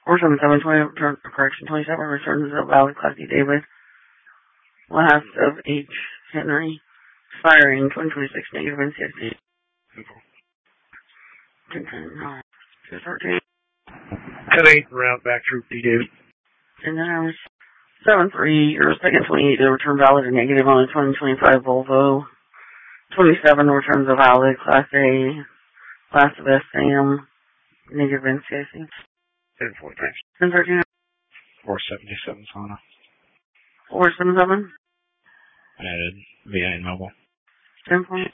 Correction 27 returns of valid Class D David. Last of H. Henry. Expiring 2026 negative NCSD. 10-8 round back through D David. 7-3, or second 28, the return valid and negative on the 2025 Volvo. 27 returns a valid Class A, Class of S Sam, negative NCIC. 10-4, 10-13. 477 Sona. 477. Added VI Mobile. 10 point.